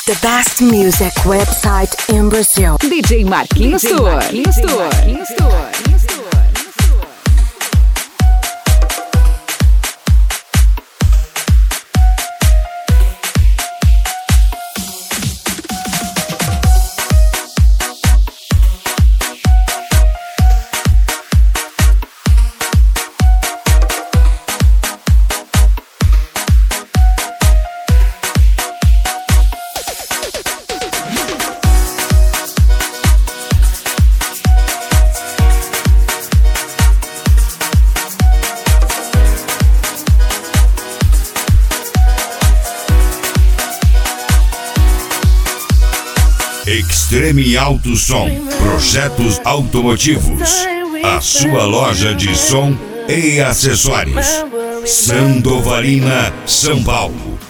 The best music website in Brazil. DJ Marquinhos Tour. Extreme Alto Som, projetos automotivos, a sua loja de som e acessórios. Sandovalina, São Paulo.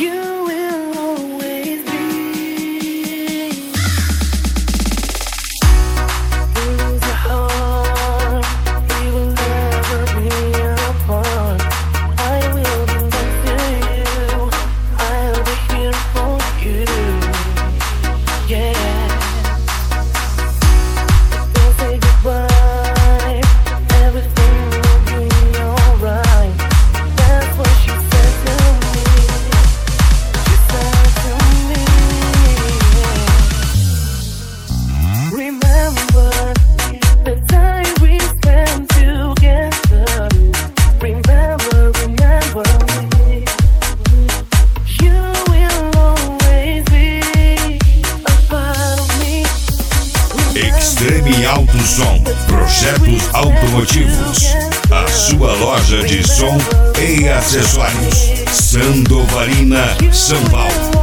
Extreme Alto Som, projetos automotivos, a sua loja de som e acessórios. Sandovalina, São Paulo.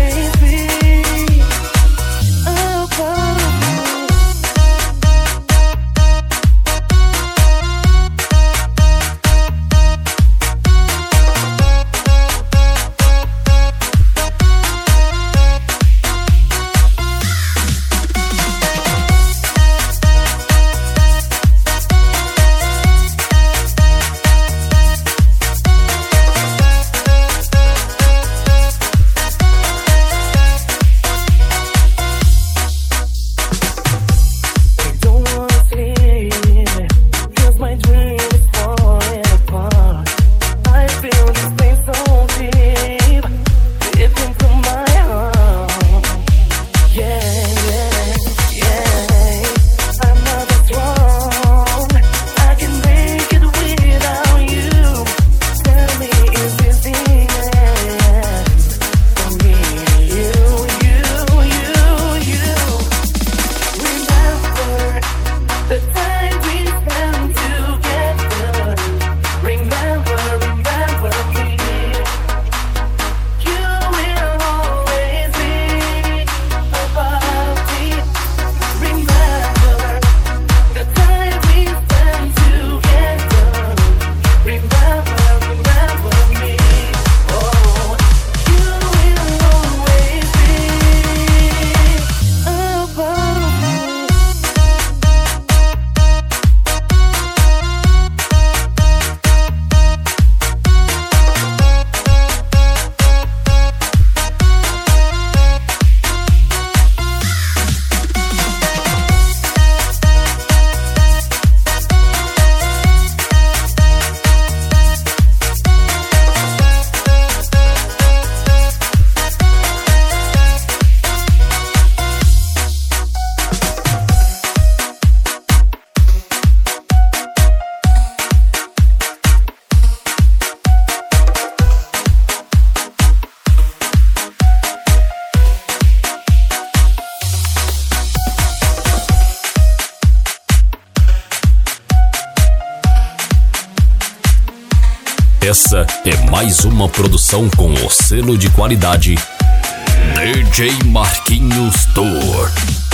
Essa é mais uma produção com o selo de qualidade DJ Marquinhos Tour.